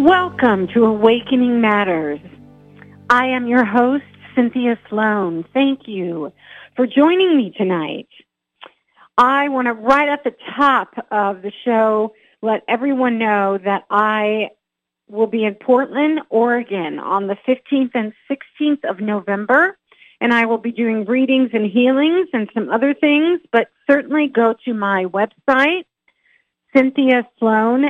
Welcome to Awakening Matters. I am your host, Cynthia Sloan. Thank you for joining me tonight. I want to, right at the top of the show, let everyone know that I will be in Portland, Oregon on the 15th and 16th of November, and I will be doing readings and healings and some other things, but certainly go to my website, Cynthia Sloan,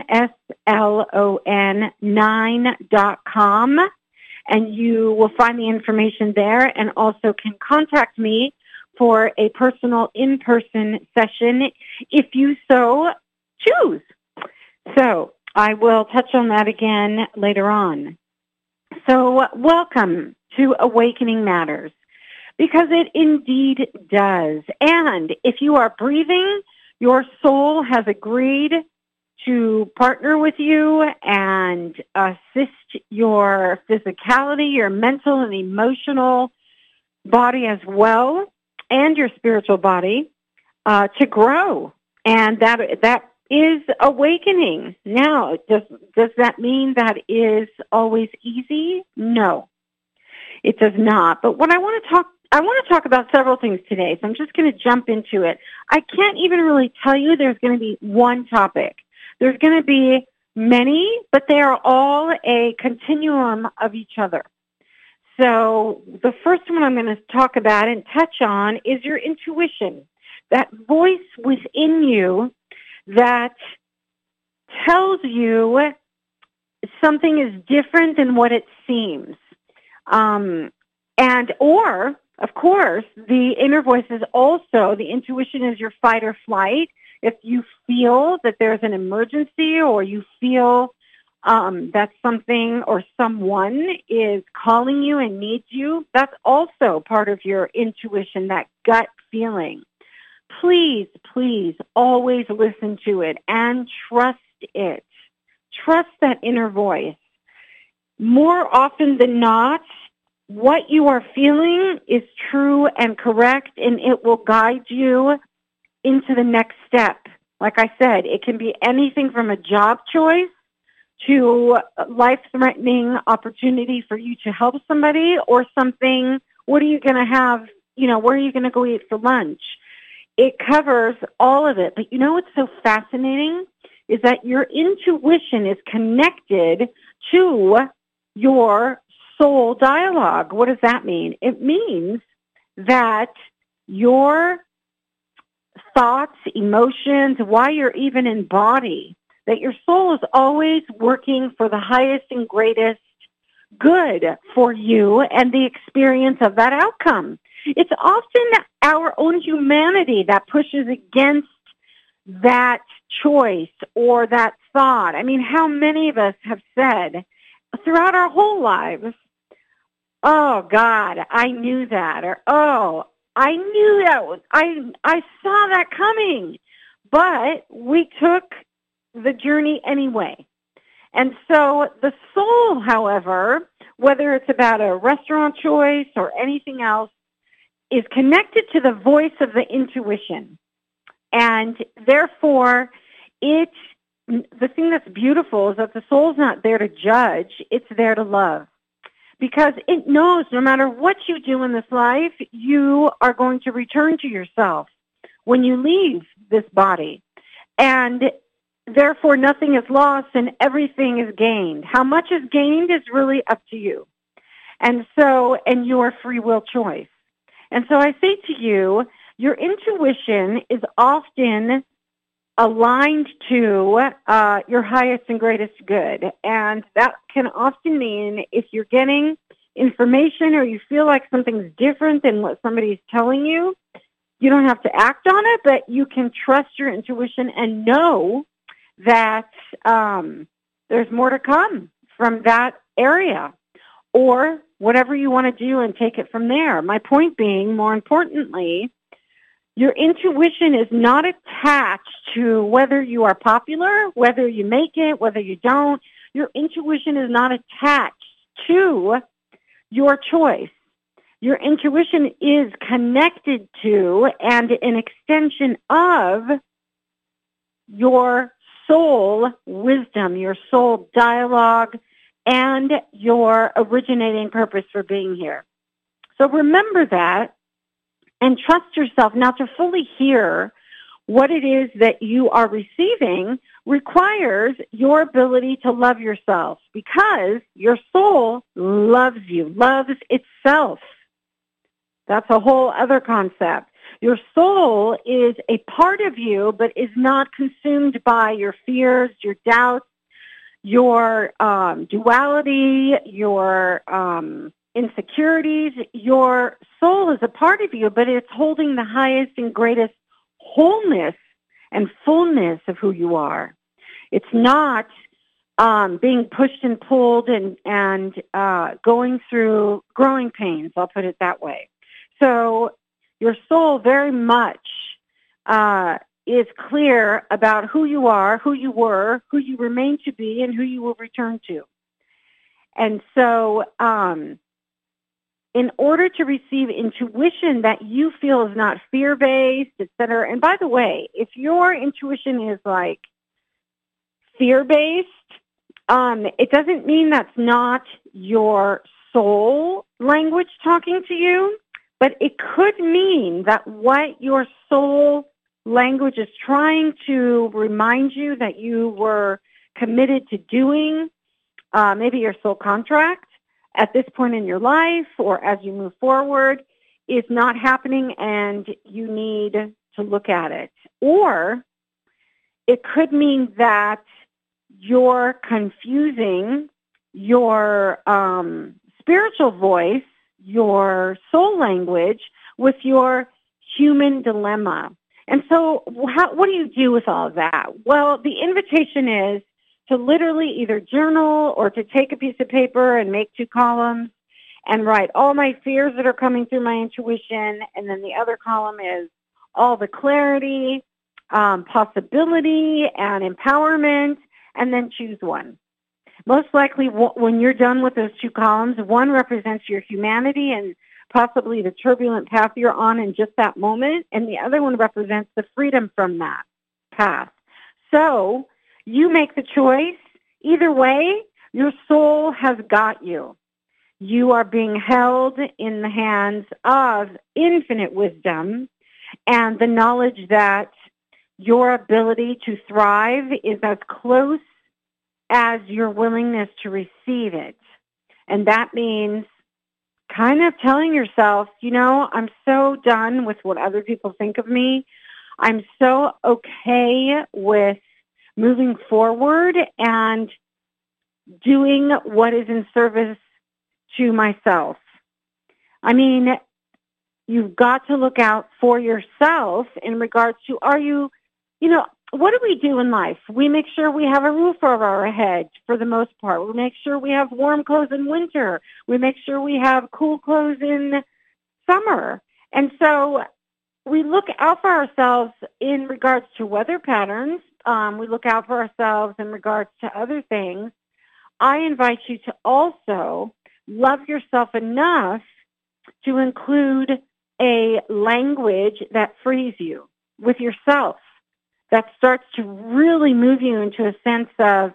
SLON9.com, and you will find the information there and also can contact me for a personal in-person session if you so choose. So I will touch on that again later on. So welcome to Awakening Matters, because it indeed does. And if you are breathing, your soul has agreed to partner with you and assist your physicality, your mental and emotional body as well, and your spiritual body to grow. And that is awakening. Now, does that mean that is always easy? No, it does not. But what I want to talk about several things today, so I'm just going to jump into it. I can't even really tell you there's going to be one topic. There's going to be many, but they are all a continuum of each other. So the first one I'm going to talk about and touch on is your intuition, that voice within you that tells you something is different than what it seems. Of course, the inner voice is also, the intuition is your fight or flight. If you feel that there's an emergency or you feel that something or someone is calling you and needs you, that's also part of your intuition, that gut feeling. Please, please always listen to it and trust it. Trust that inner voice. More often than not, what you are feeling is true and correct, and it will guide you into the next step. Like I said, it can be anything from a job choice to a life-threatening opportunity for you to help somebody, or something, what are you going to have, where are you going to go eat for lunch? It covers all of it. But you know what's so fascinating is that your intuition is connected to your soul dialogue. What does that mean? It means that your thoughts, emotions, why you're even in body, that your soul is always working for the highest and greatest good for you and the experience of that outcome. It's often our own humanity that pushes against that choice or that thought. I mean, how many of us have said throughout our whole lives, oh, God, I knew that, or, oh, I knew that, I saw that coming, but we took the journey anyway. And so the soul, however, whether it's about a restaurant choice or anything else, is connected to the voice of the intuition. And therefore, the thing that's beautiful is that the soul's not there to judge, it's there to love. Because it knows no matter what you do in this life, you are going to return to yourself when you leave this body. And therefore, nothing is lost and everything is gained. How much is gained is really up to you. And your free will choice. And so I say to you, your intuition is often aligned to your highest and greatest good. And that can often mean if you're getting information or you feel like something's different than what somebody's telling you, you don't have to act on it, but you can trust your intuition and know that there's more to come from that area, or whatever you want to do and take it from there. My point being, more importantly, your intuition is not attached to whether you are popular, whether you make it, whether you don't. Your intuition is not attached to your choice. Your intuition is connected to and an extension of your soul wisdom, your soul dialogue, and your originating purpose for being here. So remember that and trust yourself. Now, to fully hear what it is that you are receiving requires your ability to love yourself, because your soul loves you, loves itself. That's a whole other concept. Your soul is a part of you, but is not consumed by your fears, your doubts, your duality, your insecurities. Your soul is a part of you, but it's holding the highest and greatest wholeness and fullness of who you are. It's not being pushed and pulled and going through growing pains, I'll put it that way. So your soul very much is clear about who you are, who you were, who you remain to be, and who you will return to. And so in order to receive intuition that you feel is not fear-based, et cetera, and by the way, if your intuition is like fear-based, it doesn't mean that's not your soul language talking to you, but it could mean that what your soul language is trying to remind you that you were committed to doing, maybe your soul contract at this point in your life or as you move forward, is not happening and you need to look at it. Or it could mean that you're confusing your spiritual voice, your soul language, with your human dilemma. And so what do you do with all of that? Well, the invitation is to literally either journal or to take a piece of paper and make 2 columns and write all my fears that are coming through my intuition. And then the other column is all the clarity, possibility, and empowerment, and then choose one. Most likely when you're done with those 2 columns, one represents your humanity and possibly the turbulent path you're on in just that moment, and the other one represents the freedom from that path. So you make the choice. Either way, your soul has got you. You are being held in the hands of infinite wisdom and the knowledge that your ability to thrive is as close as your willingness to receive it. And that means kind of telling yourself, you know, I'm so done with what other people think of me. I'm so okay with moving forward and doing what is in service to myself. I mean, you've got to look out for yourself in regards to, what do we do in life? We make sure we have a roof over our head for the most part. We make sure we have warm clothes in winter. We make sure we have cool clothes in summer. And so we look out for ourselves in regards to weather patterns. We look out for ourselves in regards to other things. I invite you to also love yourself enough to include a language that frees you with yourself, that starts to really move you into a sense of,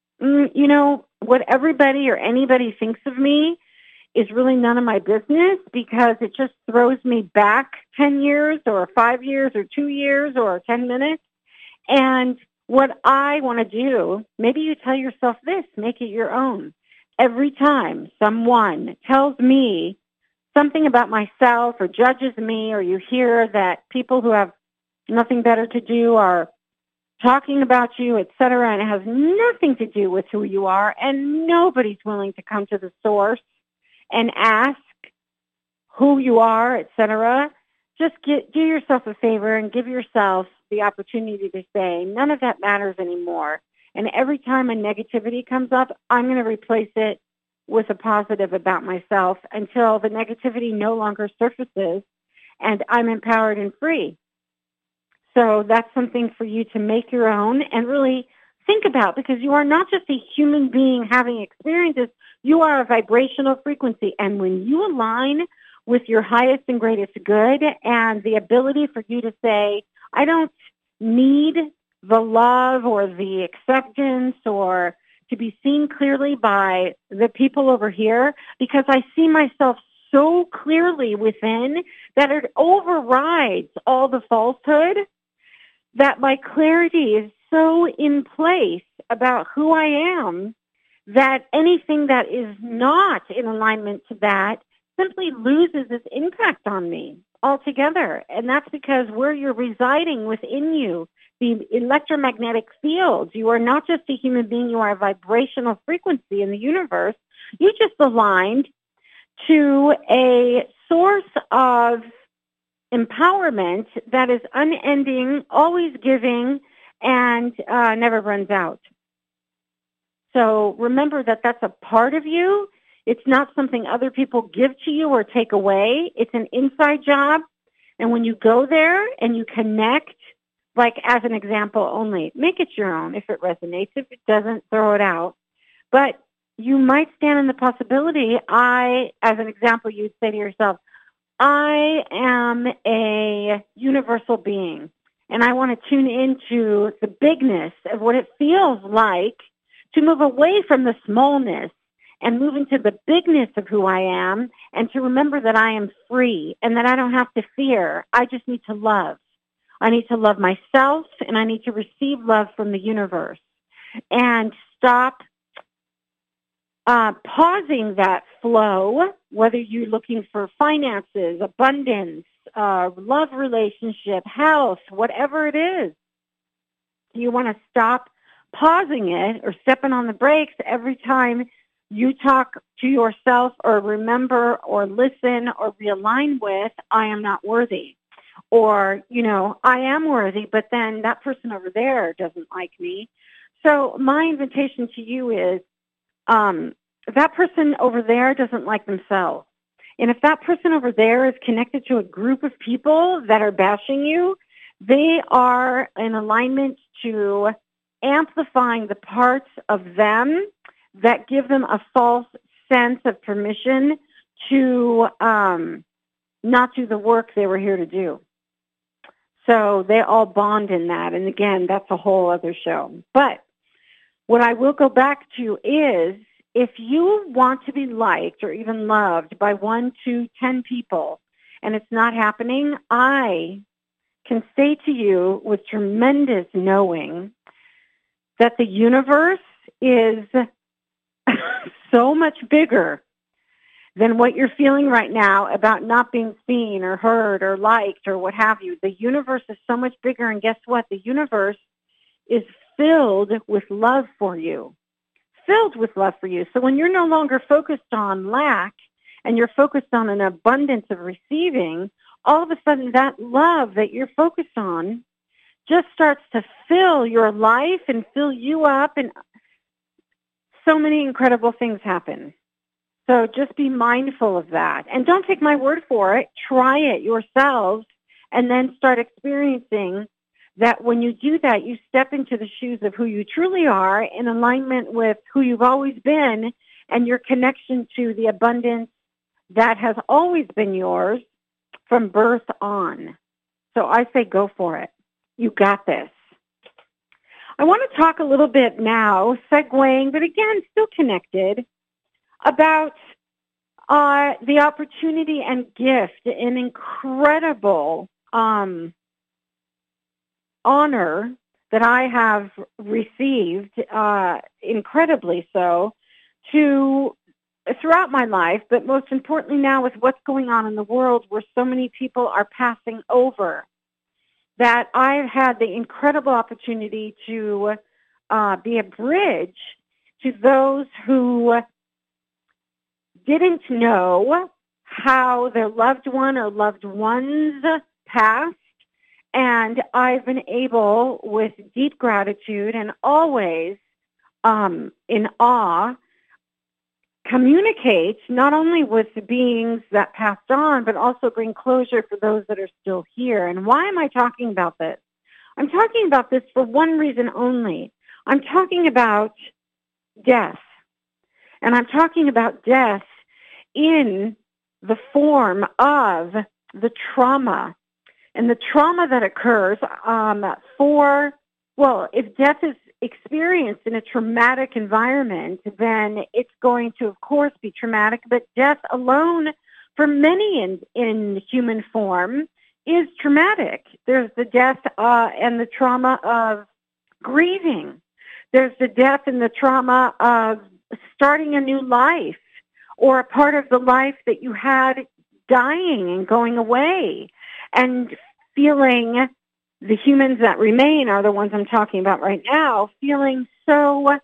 what everybody or anybody thinks of me is really none of my business, because it just throws me back 10 years or 5 years or 2 years or 10 minutes. And what I want to do, maybe you tell yourself this, make it your own. Every time someone tells me something about myself or judges me, or you hear that people who have nothing better to do are talking about you, et cetera, and it has nothing to do with who you are, and nobody's willing to come to the source and ask who you are, et cetera, just do yourself a favor and give yourself the opportunity to say, none of that matters anymore. And every time a negativity comes up, I'm going to replace it with a positive about myself until the negativity no longer surfaces and I'm empowered and free. So that's something for you to make your own and really think about, because you are not just a human being having experiences, you are a vibrational frequency. And when you align with your highest and greatest good and the ability for you to say, I don't need the love or the acceptance or to be seen clearly by the people over here, because I see myself so clearly within that it overrides all the falsehood, that my clarity is so in place about who I am that anything that is not in alignment to that simply loses its impact on me altogether. And that's because where you're residing within you, the electromagnetic fields, you are not just a human being, you are a vibrational frequency in the universe. You just aligned to a source of empowerment that is unending, always giving, and never runs out. So remember that that's a part of you. It's not something other people give to you or take away. It's an inside job. And when you go there and you connect, like as an example only, make it your own if it resonates. If it doesn't, throw it out. But you might stand in the possibility, as an example, you'd say to yourself, I am a universal being, and I want to tune into the bigness of what it feels like to move away from the smallness and move into the bigness of who I am, and to remember that I am free and that I don't have to fear. I just need to love. I need to love myself, and I need to receive love from the universe. And stop pausing that flow, whether you're looking for finances, abundance, love relationship, health, whatever it is. You want to stop pausing it or stepping on the brakes every time you talk to yourself or remember or listen or realign with, I am not worthy. Or, I am worthy, but then that person over there doesn't like me. So my invitation to you is, that person over there doesn't like themselves. And if that person over there is connected to a group of people that are bashing you, they are in alignment to amplifying the parts of them that give them a false sense of permission to not do the work they were here to do. So they all bond in that. And again, that's a whole other show. But what I will go back to is, if you want to be liked or even loved by 1, 2, 10 people, and it's not happening, I can say to you with tremendous knowing that the universe is so much bigger than what you're feeling right now about not being seen or heard or liked or what have you. The universe is so much bigger, and guess what? The universe is filled with love for you. Filled with love for you. So when you're no longer focused on lack and you're focused on an abundance of receiving, all of a sudden that love that you're focused on just starts to fill your life and fill you up, and so many incredible things happen. So just be mindful of that. And don't take my word for it. Try it yourselves and then start experiencing that when you do that, you step into the shoes of who you truly are in alignment with who you've always been and your connection to the abundance that has always been yours from birth on. So I say go for it. You got this. I want to talk a little bit now, segueing, but again, still connected, about the opportunity and gift, an incredible honor that I have received, incredibly so, throughout my life, but most importantly now with what's going on in the world where so many people are passing over, that I've had the incredible opportunity to be a bridge to those who didn't know how their loved one or loved ones passed. And I've been able, with deep gratitude and always in awe, communicate not only with the beings that passed on, but also bring closure for those that are still here. And why am I talking about this? I'm talking about this for one reason only. I'm talking about death. And I'm talking about death in the form of the trauma. And the trauma that occurs if death is experienced in a traumatic environment, then it's going to, of course, be traumatic. But death alone, for many in human form, is traumatic. There's the death and the trauma of grieving. There's the death and the trauma of starting a new life, or a part of the life that you had dying and going away, and feeling, the humans that remain are the ones I'm talking about right now, feeling so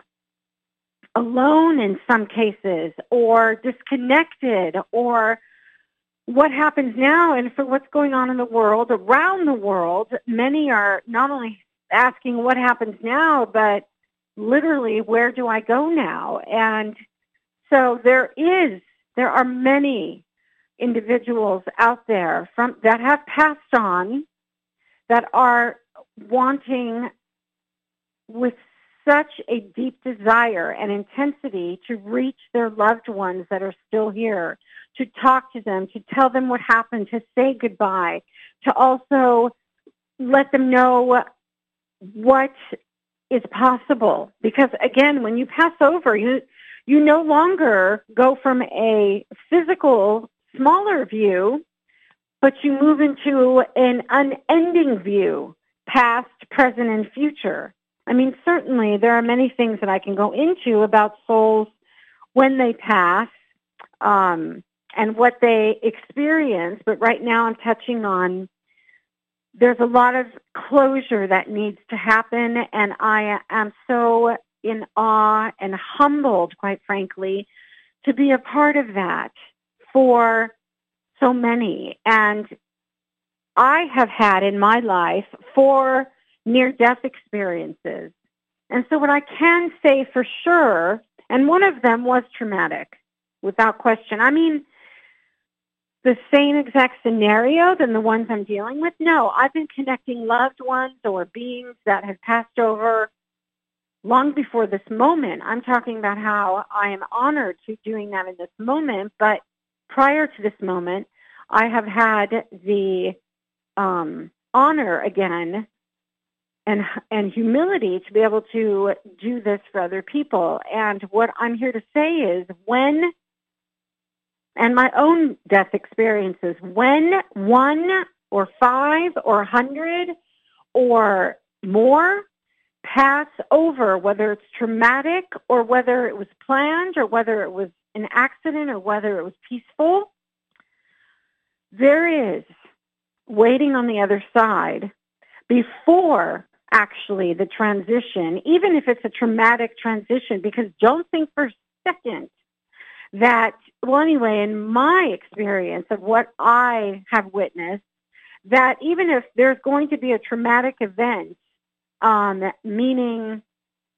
alone in some cases, or disconnected, or what happens now, and for what's going on in the world, around the world. Many are not only asking what happens now, but literally, where do I go now? And so there are many individuals out there that have passed on, that are wanting with such a deep desire and intensity to reach their loved ones that are still here, to talk to them, to tell them what happened, to say goodbye, to also let them know what is possible. Because again, when you pass over, you no longer go from a physical, smaller view, but you move into an unending view, past, present, and future. I mean, certainly there are many things that I can go into about souls when they pass and what they experience, but right now I'm touching on, there's a lot of closure that needs to happen, and I am so in awe and humbled, quite frankly, to be a part of that for so many. And I have had in my life 4 near-death experiences. And so what I can say for sure, and one of them was traumatic, without question. I mean, the same exact scenario than the ones I'm dealing with? No, I've been connecting loved ones or beings that have passed over long before this moment. I'm talking about how I am honored to doing that in this moment, but prior to this moment, I have had the honor again and humility to be able to do this for other people. And what I'm here to say is and my own death experiences, when 1 or 5 or 100 or more pass over, whether it's traumatic or whether it was planned or whether it was an accident or whether it was peaceful, there is waiting on the other side before actually the transition, even if it's a traumatic transition, because don't think for a second that, well, anyway, in my experience of what I have witnessed, that even if there's going to be a traumatic event, meaning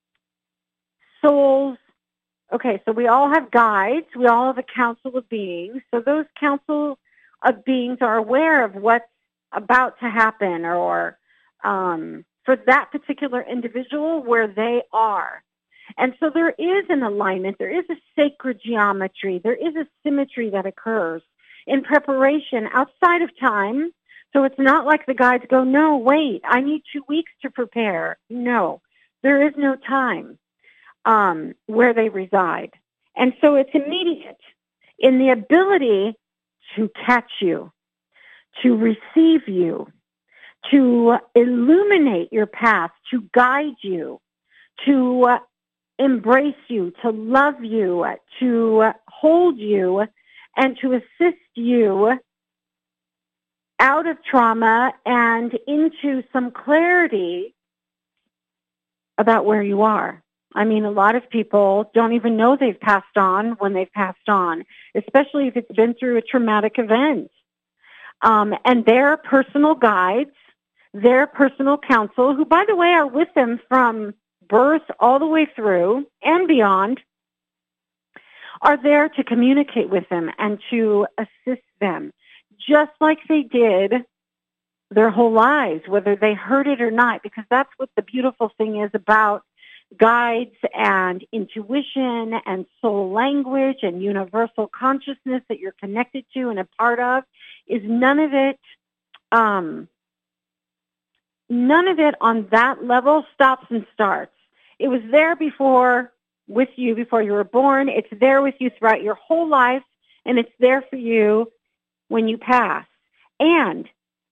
souls, okay, so we all have guides, we all have a council of beings, so those council of beings are aware of what's about to happen, or for that particular individual where they are. And so there is an alignment, there is a sacred geometry, there is a symmetry that occurs in preparation outside of time. So it's not like the guides go, no, wait, I need 2 weeks to prepare. No, there is no time where they reside. And so it's immediate in the ability to catch you, to receive you, to illuminate your path, to guide you, to embrace you, to love you, to hold you, and to assist you out of trauma and into some clarity about where you are. I mean, a lot of people don't even know they've passed on when they've passed on, especially if it's been through a traumatic event. And their personal guides, their personal counsel, who, by the way, are with them from birth all the way through and beyond, are there to communicate with them and to assist them, just like they did their whole lives, whether they heard it or not, because that's what the beautiful thing is about guides and intuition and soul language and universal consciousness that you're connected to and a part of, is none of it on that level stops and starts. It was there with you before you were born. It's there with you throughout your whole life, and it's there for you when you pass. And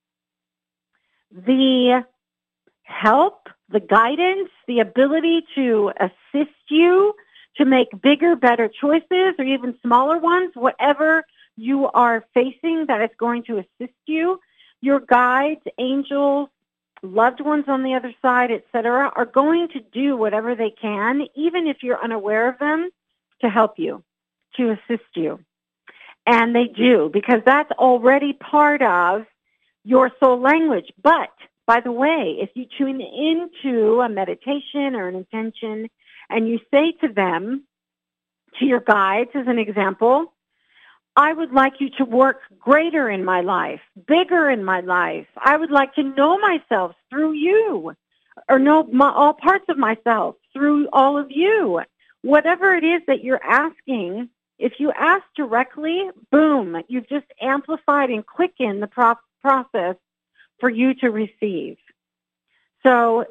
the help, the guidance, the ability to assist you to make bigger, better choices or even smaller ones, whatever you are facing that is going to assist you, your guides, angels, loved ones on the other side, etc., are going to do whatever they can, even if you're unaware of them, to help you, to assist you. And they do, because that's already part of your soul language. But, by the way, if you tune into a meditation or an intention and you say to them, to your guides as an example, I would like you to work greater in my life, bigger in my life. I would like to know myself through you, or know all parts of myself through all of you. Whatever it is that you're asking, if you ask directly, boom, you've just amplified and quickened the process for you to receive. So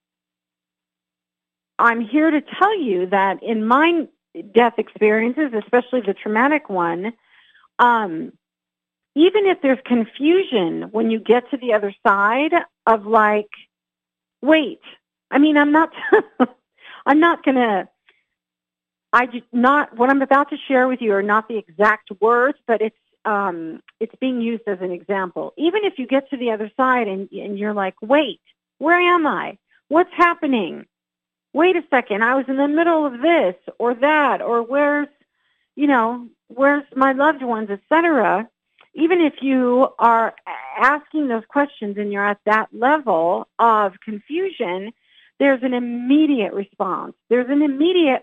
I'm here to tell you that in my death experiences, especially the traumatic one, even if there's confusion when you get to the other side of like, wait, I mean, I'm not what I'm about to share with you are not the exact words, but it's being used as an example. Even if you get to the other side and you're like, wait, where am I? What's happening? Wait a second, I was in the middle of this or that, or where's my loved ones, etc. Even if you are asking those questions and you're at that level of confusion, there's an immediate response. There's an immediate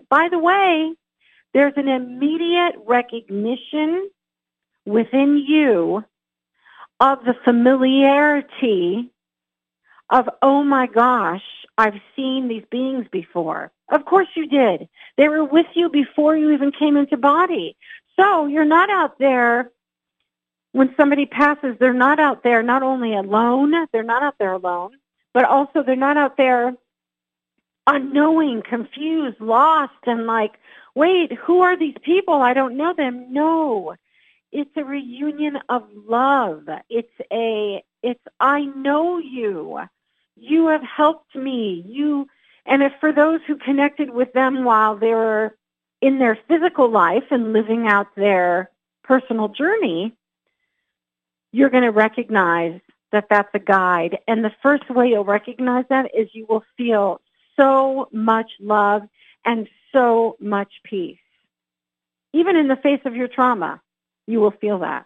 recognition within you of the familiarity of, oh my gosh, I've seen these beings before. Of course you did. They were with you before you even came into body. So you're not out there, when somebody passes, they're not out there not only alone, they're not out there alone, but also they're not out there unknowing, confused, lost, and like, wait, who are these people? I don't know them. No. It's a reunion of love. It's I know you. You have helped me. And if for those who connected with them while they were in their physical life and living out their personal journey, you're going to recognize that that's a guide. And the first way you'll recognize that is you will feel so much love and so much peace. Even in the face of your trauma, you will feel that.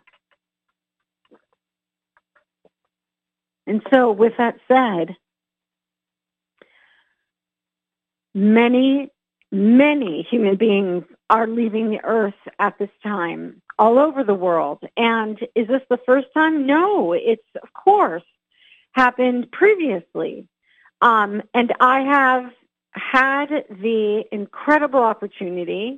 And so with that said, many, many human beings are leaving the earth at this time, all over the world. And is this the first time? No, it's, of course, happened previously. And I have had the incredible opportunity.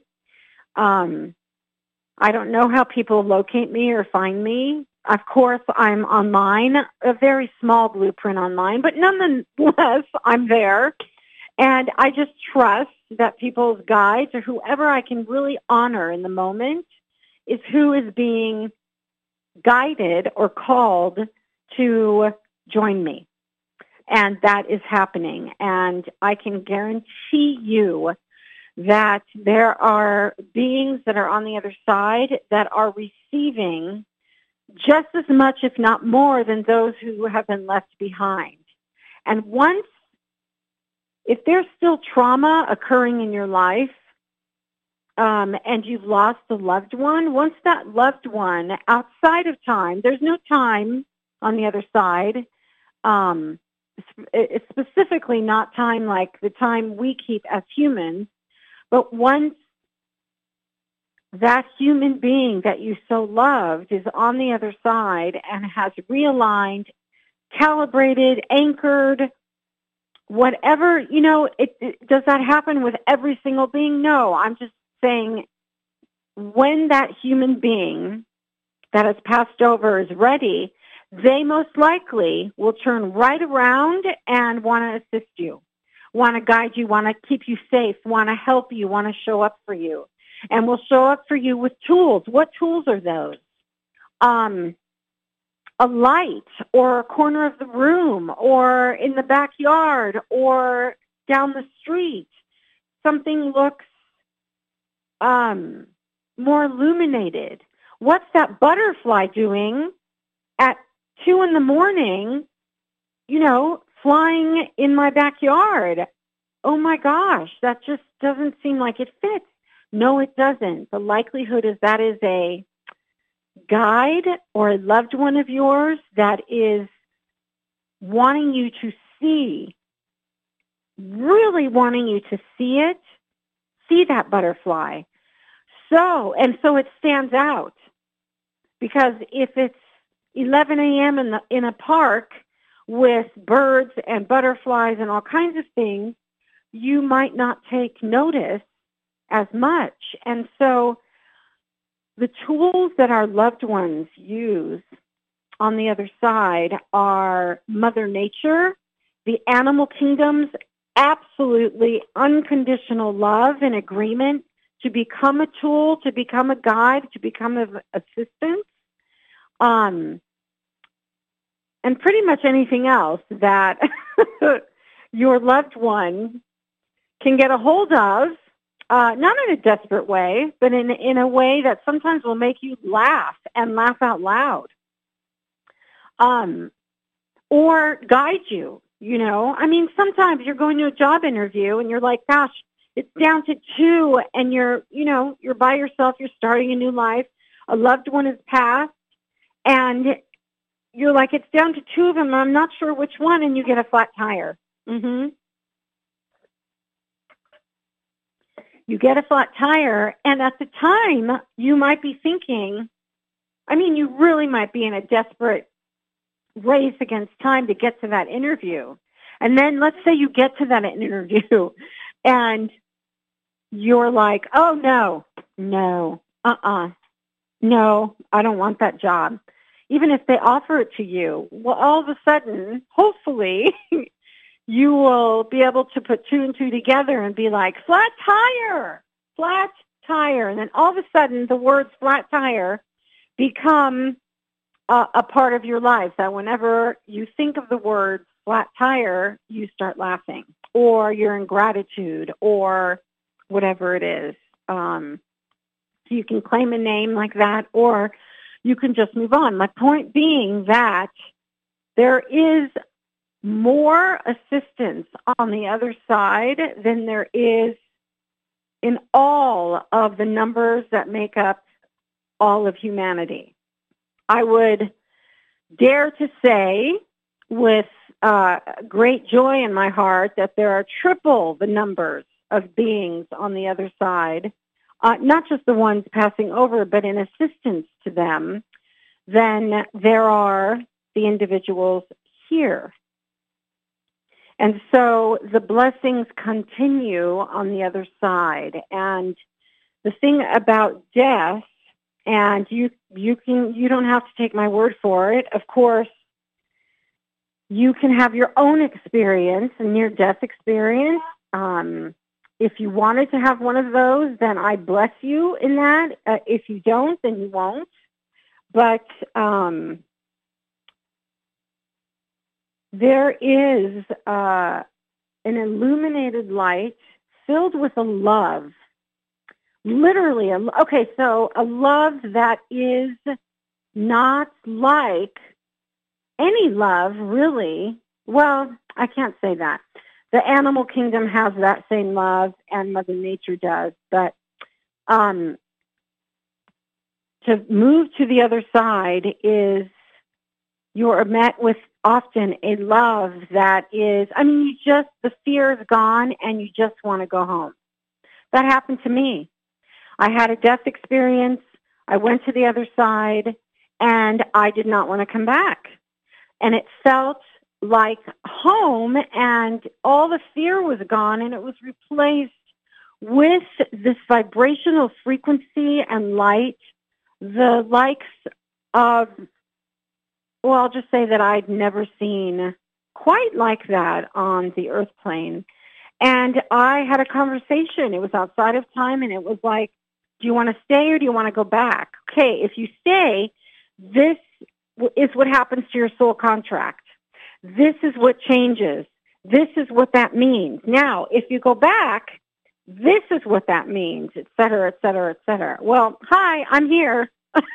I don't know how people locate me or find me. Of course, I'm online, a very small blueprint online, but nonetheless, I'm there. And I just trust that people's guides or whoever I can really honor in the moment is who is being guided or called to join me. And that is happening. And I can guarantee you that there are beings that are on the other side that are receiving just as much, if not more, than those who have been left behind. And if there's still trauma occurring in your life, and you've lost a loved one, once that loved one, outside of time, there's no time on the other side, it's specifically not time like the time we keep as humans, but once that human being that you so loved is on the other side and has realigned, calibrated, anchored, whatever, does that happen with every single being? No, I'm just saying when that human being that has passed over is ready, they most likely will turn right around and want to assist you. want to guide you, want to keep you safe, want to help you, want to show up for you. And will show up for you with tools. What tools are those? A light or a corner of the room or in the backyard or down the street. Something looks more illuminated. What's that butterfly doing at 2 a.m, flying in my backyard? Oh my gosh, that just doesn't seem like it fits. No, it doesn't. The likelihood is that is a guide or a loved one of yours that is wanting you to see, really wanting you to see that butterfly. So it stands out. Because if it's 11 a.m. in a park with birds and butterflies and all kinds of things, you might not take notice as much. And so the tools that our loved ones use on the other side are Mother Nature, the animal kingdom's absolutely unconditional love and agreement to become a tool, to become a guide, to become an assistant, and pretty much anything else that your loved one can get a hold of, not in a desperate way, but in a way that sometimes will make you laugh and laugh out loud, or guide you. Sometimes you're going to a job interview and you're like, gosh, it's down to 2 and you're by yourself, you're starting a new life, a loved one has passed, and you're like, it's down to 2 of them, and I'm not sure which one, and you get a flat tire. You get a flat tire, and at the time, you might be thinking, you really might be in a desperate race against time to get to that interview. And then let's say you get to that interview, and you're like, oh, no, no, I don't want that job. Even if they offer it to you, well, all of a sudden, hopefully, you will be able to put 2 and 2 together and be like, flat tire. And then all of a sudden, the words flat tire become a part of your life, that whenever you think of the word flat tire, you start laughing, or you're in gratitude, or whatever it is. So you can claim a name like that, or you can just move on. My point being that there is more assistance on the other side than there is in all of the numbers that make up all of humanity. I would dare to say with great joy in my heart that there are triple the numbers of beings on the other side, not just the ones passing over, but in assistance to them, than there are the individuals here. And so the blessings continue on the other side. And the thing about death, and you don't have to take my word for it. Of course, you can have your own experience, a near-death experience. If you wanted to have one of those, then I bless you in that. If you don't, then you won't. But there is an illuminated light filled with a love. Literally, so a love that is not like any love, really. Well, I can't say that. The animal kingdom has that same love, and Mother Nature does. But to move to the other side is you're met with often a love that is, the fear is gone, and you just want to go home. That happened to me. I had a death experience. I went to the other side, and I did not want to come back. And it felt like home, and all the fear was gone, and it was replaced with this vibrational frequency and light, the likes of, well, I'll just say that I'd never seen quite like that on the earth plane. And I had a conversation. It was outside of time, and it was like, do you want to stay or do you want to go back? Okay, if you stay, this is what happens to your soul contract. This is what changes. This is what that means. Now, if you go back, this is what that means, et cetera, et cetera, et cetera. Well, hi, I'm here.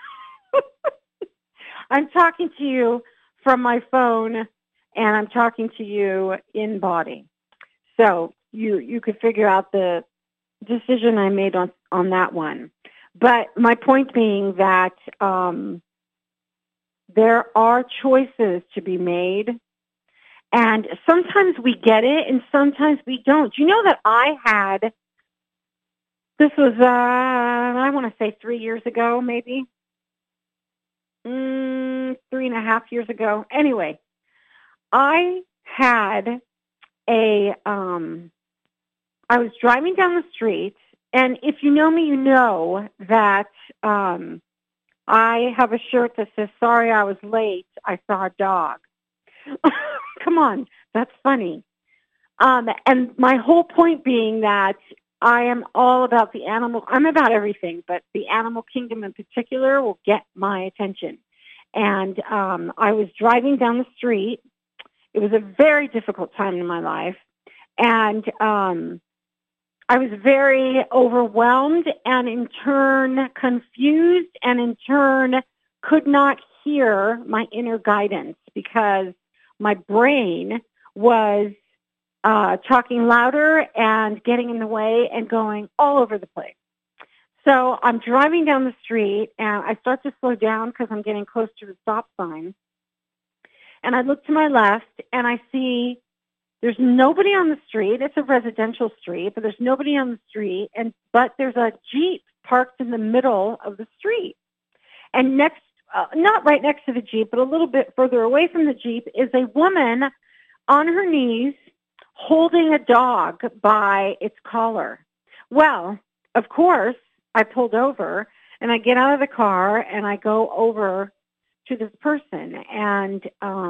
I'm talking to you from my phone, and I'm talking to you in body. So you could figure out the decision I made on that one. But my point being that there are choices to be made, and sometimes we get it and sometimes we don't. You know that I had, this was, I want to say 3 years ago, maybe. 3.5 years ago. Anyway, I had I was driving down the street, and if you know me, you know that I have a shirt that says, sorry I was late, I saw a dog. Come on, that's funny. And my whole point being that I am all about the animal. I'm about everything, but the animal kingdom in particular will get my attention. And I was driving down the street. It was a very difficult time in my life. And I was very overwhelmed and in turn confused and in turn could not hear my inner guidance because my brain was talking louder and getting in the way and going all over the place. So I'm driving down the street, and I start to slow down because I'm getting close to the stop sign. And I look to my left, and I see there's nobody on the street. It's a residential street, but there's nobody on the street. But there's a Jeep parked in the middle of the street. And next, not right next to the Jeep, but a little bit further away from the Jeep, is a woman on her knees holding a dog by its collar. Well, of course, I pulled over, and I get out of the car, and I go over to this person, and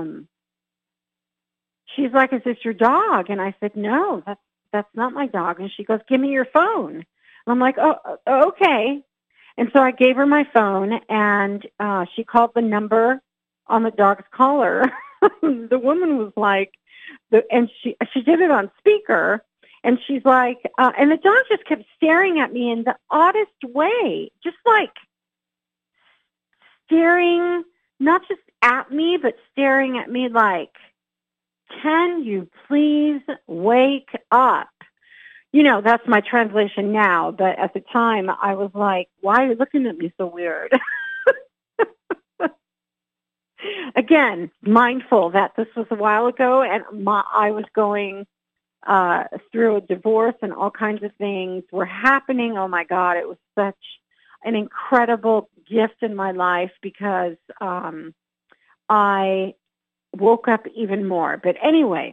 she's like, is this your dog? And I said, no, that's not my dog. And she goes, give me your phone. And I'm like, oh, okay. And so I gave her my phone, and she called the number on the dog's collar. The woman was like, and she did it on speaker, and she's like, and the dog just kept staring at me in the oddest way, just like staring, not just at me, but staring at me like, can you please wake up? You know, that's my translation now, but at the time I was like, why are you looking at me so weird? Again, mindful that this was a while ago, and I was going through a divorce, and all kinds of things were happening. Oh my God, it was such an incredible gift in my life because I woke up even more. But anyway,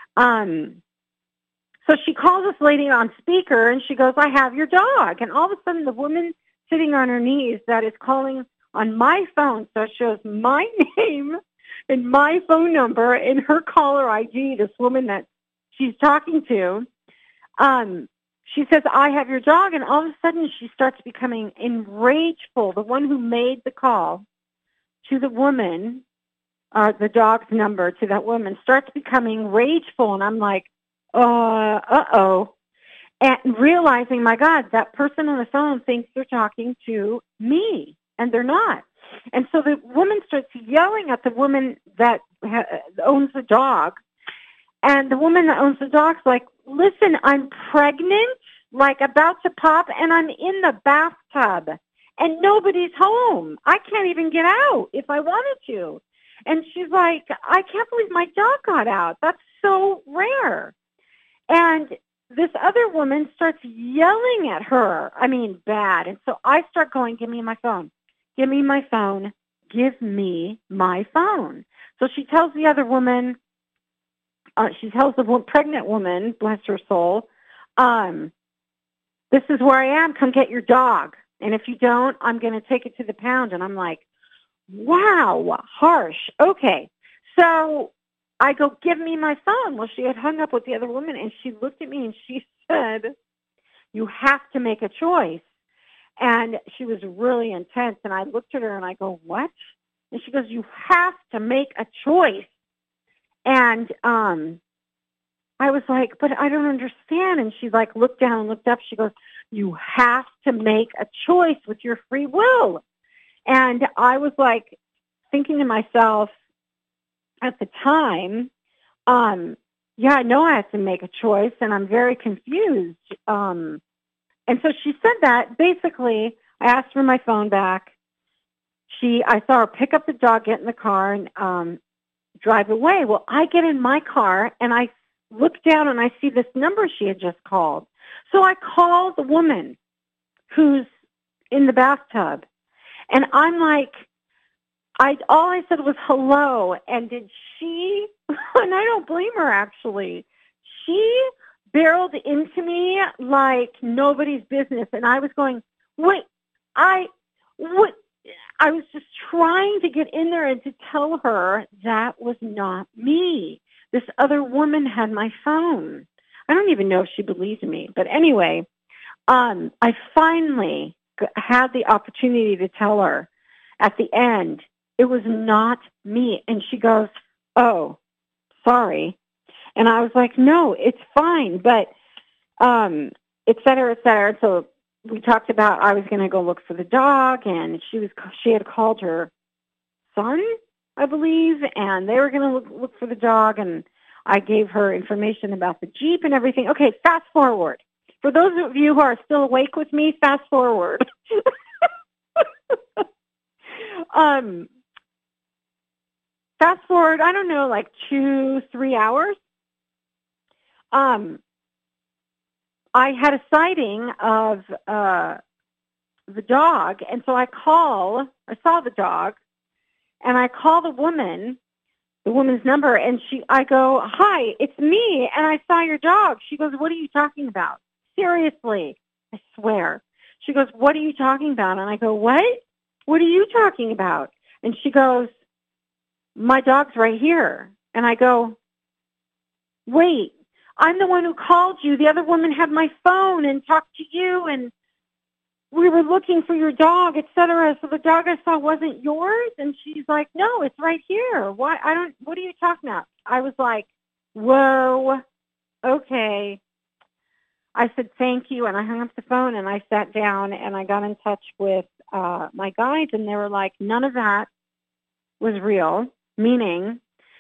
so she calls this lady on speaker, and she goes, I have your dog. And all of a sudden, the woman sitting on her knees that is calling on my phone, so it shows my name and my phone number in her caller ID, this woman that she's talking to, she says, I have your dog. And all of a sudden, she starts becoming enrageful. The one who made the call to the woman, the dog's number to that woman, starts becoming rageful. And I'm like, uh-oh. And realizing, my God, that person on the phone thinks they're talking to me, and they're not. And so the woman starts yelling at the woman that owns the dog. And the woman that owns the dog's like, listen, I'm pregnant, like about to pop, and I'm in the bathtub, and nobody's home. I can't even get out if I wanted to. And she's like, I can't believe my dog got out. That's so rare. And this other woman starts yelling at her. I mean, bad. And so I start going, give me my phone. Give me my phone. Give me my phone. So she tells the other woman, she tells the pregnant woman, bless her soul, this is where I am. Come get your dog. And if you don't, I'm going to take it to the pound. And I'm like, wow, harsh. Okay. So I go, give me my phone. Well, she had hung up with the other woman, and she looked at me and she said, you have to make a choice. And she was really intense, and I looked at her and I go, what? And she goes, you have to make a choice. And I was like, but I don't understand. And she like looked down and looked up. She goes, you have to make a choice with your free will. And I was like thinking to myself at the time, yeah, I know I have to make a choice, and I'm very confused. And so she said that. Basically, I asked for my phone back. I saw her pick up the dog, get in the car, and drive away. Well, I get in my car, and I look down, and I see this number she had just called. So I call the woman who's in the bathtub, and I'm like, all I said was hello, and did she, and I don't blame her actually, she barreled into me like nobody's business, and I was going, wait, I was just trying to get in there and to tell her that was not me. This other woman had my phone. I don't even know if she believed me, but anyway, I finally had the opportunity to tell her at the end, it was not me. And she goes, oh, sorry. And I was like, no, it's fine. But, et cetera, et cetera. So we talked about I was going to go look for the dog, and she had called her son, I believe, and they were going to look for the dog. And I gave her information about the Jeep and everything. Okay, fast forward. For those of you who are still awake with me, fast forward. Fast forward, I don't know, like 2-3 hours. I had a sighting of the dog, and so I saw the dog, and I call the woman's number, and I go, hi, it's me, and I saw your dog. She goes, what are you talking about? Seriously, I swear. She goes, what are you talking about? And I go, what? What are you talking about? And she goes, my dog's right here. And I go, wait, I'm the one who called you. The other woman had my phone and talked to you, and we were looking for your dog, et cetera. So the dog I saw wasn't yours? And she's like, no, it's right here. What are you talking about? I was like, whoa, okay. I said, thank you. And I hung up the phone, and I sat down, and I got in touch with my guides, and they were like, none of that was real, meaning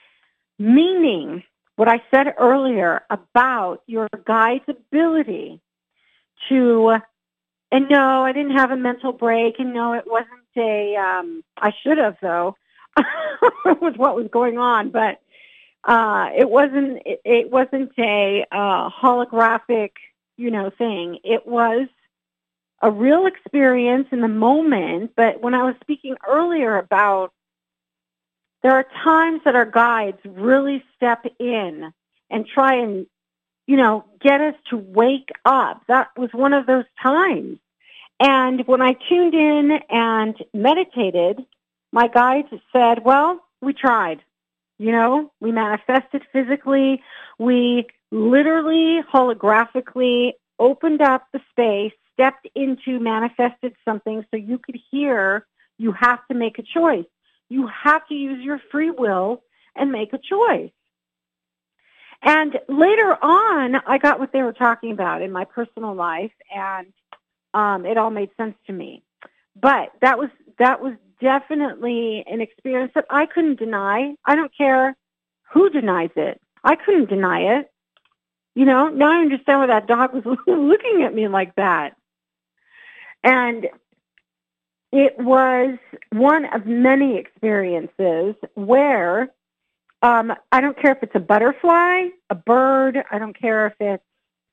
what I said earlier about your guide's ability to, and no, I didn't have a mental break, and no, it wasn't I should have though, with what was going on, but it wasn't a holographic, thing. It was a real experience in the moment. But when I was speaking earlier about, there are times that our guides really step in and try and, get us to wake up. That was one of those times. And when I tuned in and meditated, my guides said, well, we tried. We manifested physically. We literally, holographically opened up the space, stepped into, manifested something so you could hear. You have to make a choice. You have to use your free will and make a choice. And later on, I got what they were talking about in my personal life, and it all made sense to me. But that was definitely an experience that I couldn't deny. I don't care who denies it. I couldn't deny it. Now I understand why that dog was looking at me like that. And it was one of many experiences where I don't care if it's a butterfly, a bird, I don't care if it's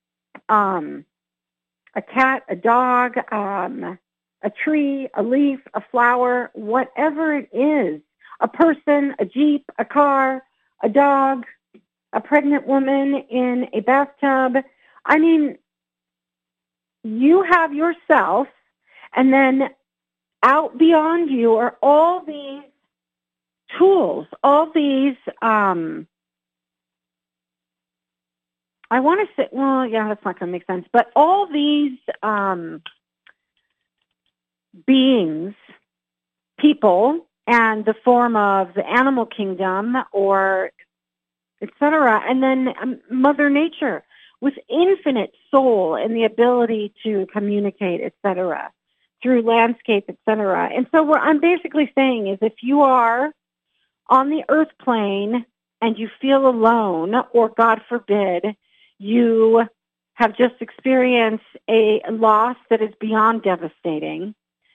a cat, a dog, a tree, a leaf, a flower, whatever it is, a person, a Jeep, a car, a dog, a pregnant woman in a bathtub. I mean, you have yourself, and then out beyond you are all these tools, all these I want to say, well, yeah, that's not going to make sense. But all these beings, people, and the form of the animal kingdom or etc., and then Mother Nature with infinite soul and the ability to communicate, etc., through landscape, etc. And so what I'm basically saying is if you are on the earth plane and you feel alone, or God forbid, you have just experienced a loss that is beyond devastating,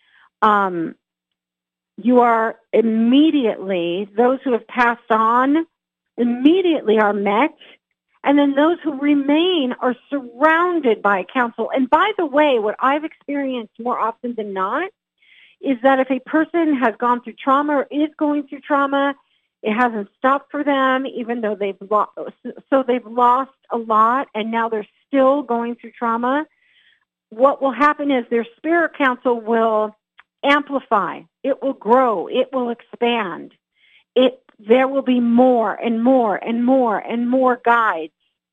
you are immediately, those who have passed on immediately are met, and then those who remain are surrounded by counsel. And by the way, what I've experienced more often than not is that if a person has gone through trauma or is going through trauma, it hasn't stopped for them, even though they've lost a lot, and now they're still going through trauma. What will happen is their spirit counsel will amplify. It will grow. It will expand. There will be more and more and more and more guides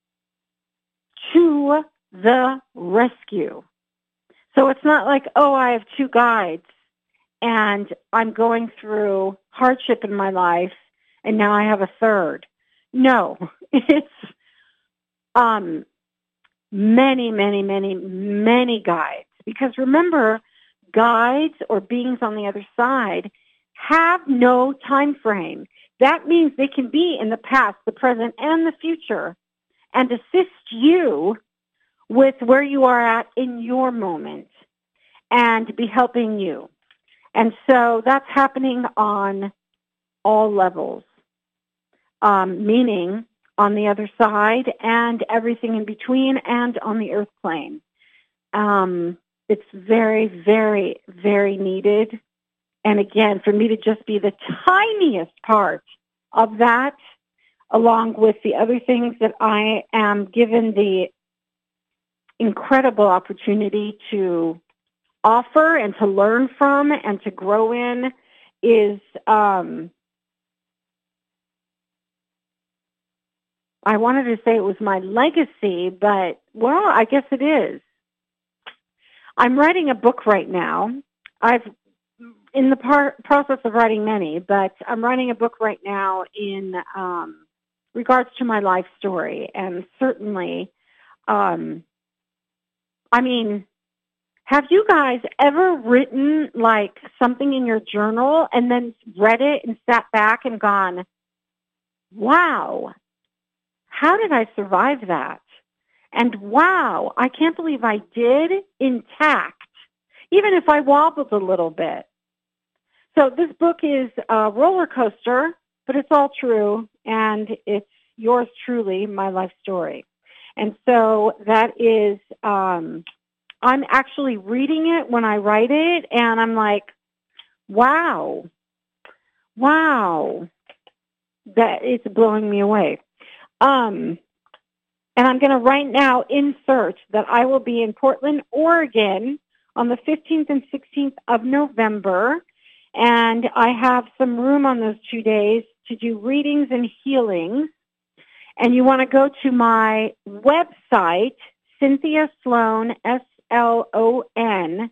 to the rescue. So it's not like, oh, I have 2 guides and I'm going through hardship in my life and now I have a 3rd. No, it's many, many, many, many guides. Because remember, guides or beings on the other side have no time frame. That means they can be in the past, the present, and the future and assist you with where you are at in your moment and be helping you. And so that's happening on all levels, meaning on the other side and everything in between and on the earth plane. It's very, very, very needed. And again, for me to just be the tiniest part of that, along with the other things that I am given the incredible opportunity to offer and to learn from and to grow in, is, I wanted to say it was my legacy, but, well, I guess it is. I'm writing a book right now. I've in the process of writing many, but I'm writing a book right now in regards to my life story. And certainly, I mean, have you guys ever written like something in your journal and then read it and sat back and gone, wow, how did I survive that? And wow, I can't believe I did, intact, even if I wobbled a little bit. So this book is a roller coaster, but it's all true, and it's yours truly, my life story. And so that is, I'm actually reading it when I write it, and I'm like, wow, that is blowing me away. And I'm going to right now insert that I will be in Portland, Oregon on the 15th and 16th of November. And I have some room on those 2 days to do readings and healings. And you want to go to my website, Cynthia Sloan, SLON,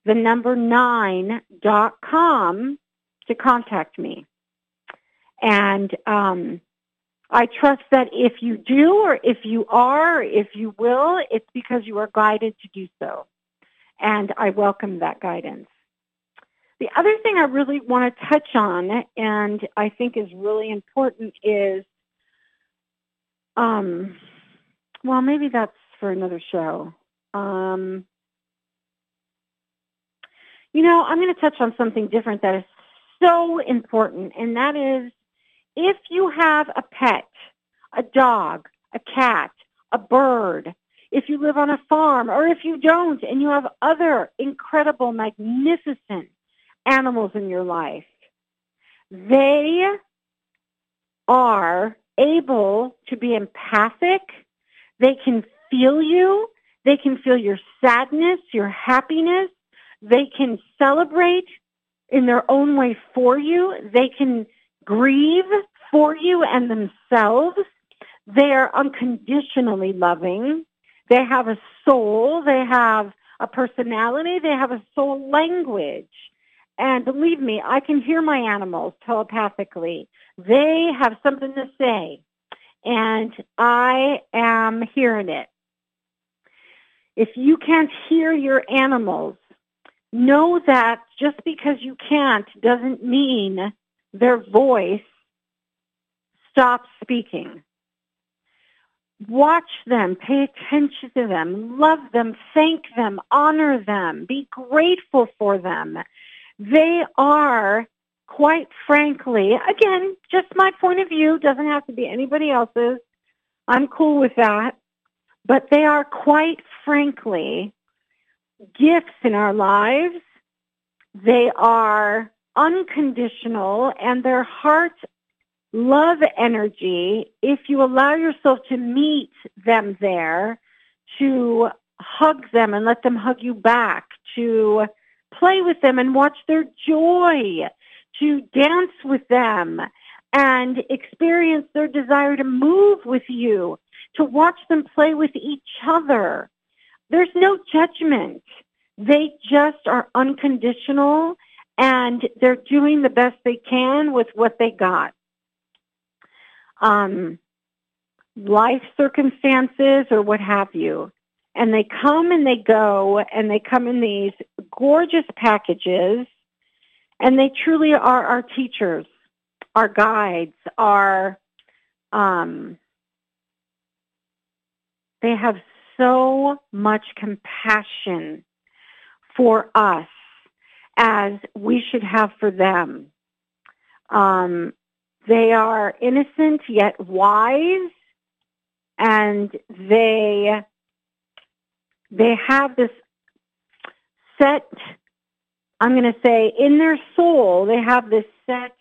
9.com, to contact me. And I trust that if you do, or if you are, or if you will, it's because you are guided to do so. And I welcome that guidance. The other thing I really want to touch on, and I think is really important, is, well, maybe that's for another show. I'm going to touch on something different that is so important, and that is if you have a pet, a dog, a cat, a bird, if you live on a farm, or if you don't, and you have other incredible, magnificent animals in your life, they are able to be empathic. They can feel you. They can feel your sadness, your happiness. They can celebrate in their own way for you. They can grieve for you and themselves. They are unconditionally loving. They have a soul. They have a personality. They have a soul language. And believe me, I can hear my animals telepathically. They have something to say, and I am hearing it. If you can't hear your animals, know that just because you can't doesn't mean their voice stops speaking. Watch them, pay attention to them, love them, thank them, honor them, be grateful for them. They are, quite frankly, again, just my point of view, doesn't have to be anybody else's. I'm cool with that. But they are, quite frankly, gifts in our lives. They are unconditional, and their heart love energy, if you allow yourself to meet them there, to hug them and let them hug you back, to play with them and watch their joy, to dance with them and experience their desire to move with you, to watch them play with each other. There's no judgment. They just are unconditional, and they're doing the best they can with what they got. Life circumstances or what have you. And they come and they go, and they come in these gorgeous packages, and they truly are our teachers, our guides, they have so much compassion for us as we should have for them. They are innocent yet wise, and they have this set, I'm going to say, in their soul, they have this set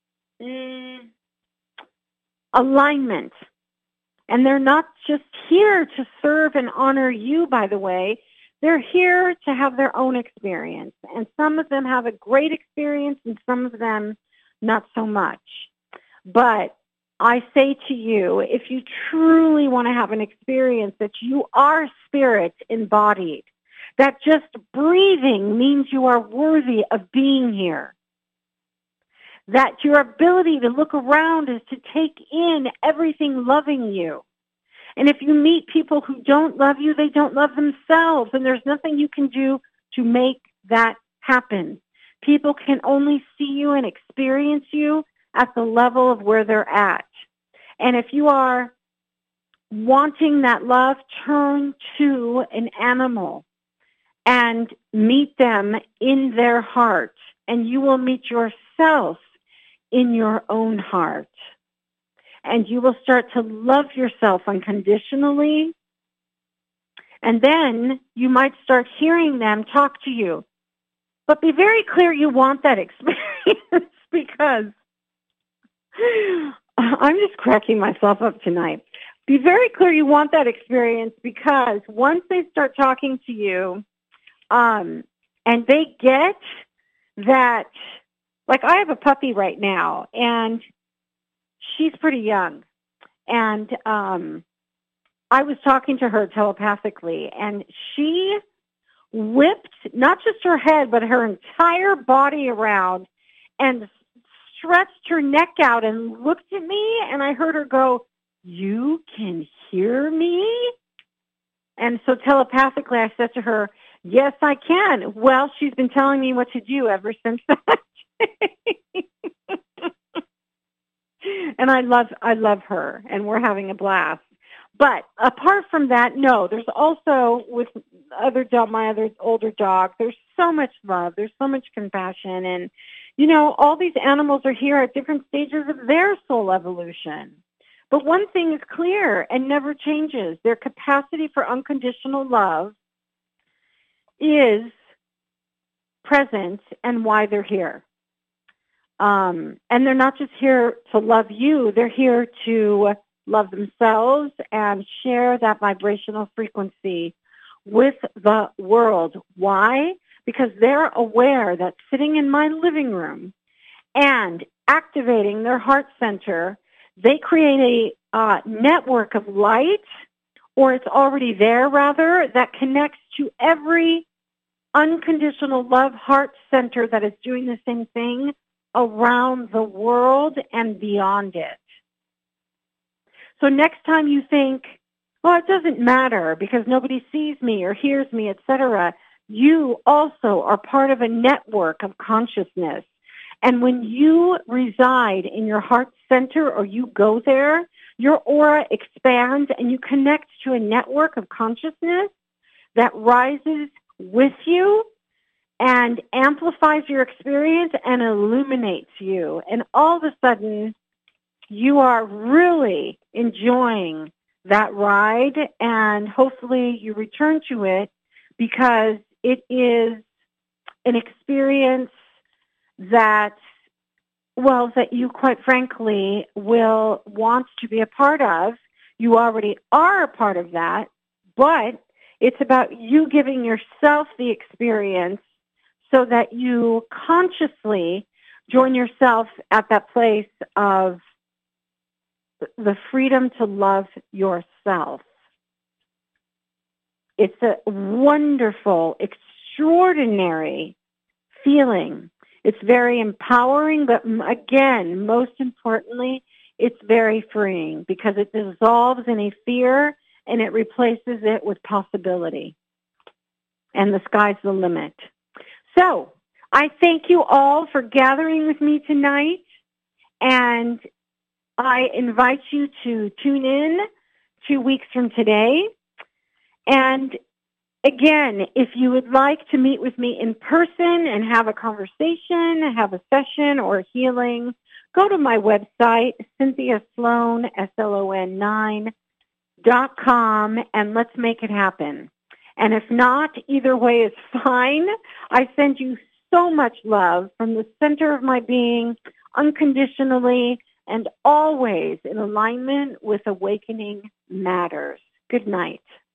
alignment. And they're not just here to serve and honor you, by the way. They're here to have their own experience. And some of them have a great experience, and some of them not so much. But I say to you, if you truly want to have an experience that you are spirit embodied, that just breathing means you are worthy of being here, that your ability to look around is to take in everything loving you. And if you meet people who don't love you, they don't love themselves, and there's nothing you can do to make that happen. People can only see you and experience you at the level of where they're at. And if you are wanting that love, turn to an animal and meet them in their heart, and you will meet yourself in your own heart. And you will start to love yourself unconditionally. And then you might start hearing them talk to you. But be very clear you want that experience, because I'm just cracking myself up tonight. Be very clear you want that experience, because once they start talking to you, and they get that, like I have a puppy right now, and she's pretty young. And I was talking to her telepathically, and she whipped not just her head, but her entire body around and stretched her neck out and looked at me, and I heard her go, "You can hear me?" And so telepathically I said to her, "Yes, I can." Well, she's been telling me what to do ever since that. And I love her, and we're having a blast. But apart from that, no, there's also, with my other older dog, there's so much love, there's so much compassion, and, you know, all these animals are here at different stages of their soul evolution. But one thing is clear and never changes. Their capacity for unconditional love is present and why they're here. And they're not just here to love you, they're here to love themselves and share that vibrational frequency with the world. Why? Because they're aware that sitting in my living room and activating their heart center, They create a network of light, or it's already there, rather, that connects to every unconditional love heart center that is doing the same thing around the world and beyond it. So next time you think, well, it doesn't matter because nobody sees me or hears me, etc., you also are part of a network of consciousness. And when you reside in your heart center or you go there, your aura expands and you connect to a network of consciousness that rises with you and amplifies your experience and illuminates you. And all of a sudden, you are really enjoying that ride, and hopefully you return to it because it is an experience that you quite frankly will want to be a part of. You already are a part of that, but it's about you giving yourself the experience so that you consciously join yourself at that place of the freedom to love yourself. It's a wonderful, extraordinary feeling. It's very empowering, but again, most importantly, it's very freeing because it dissolves any fear and it replaces it with possibility. And the sky's the limit. So, I thank you all for gathering with me tonight, and I invite you to tune in 2 weeks from today. And again, if you would like to meet with me in person and have a conversation, have a session or a healing, go to my website, CynthiaSloan, SLON9.com, and let's make it happen. And if not, either way is fine. I send you so much love from the center of my being, unconditionally, and always in alignment with awakening matters. Good night.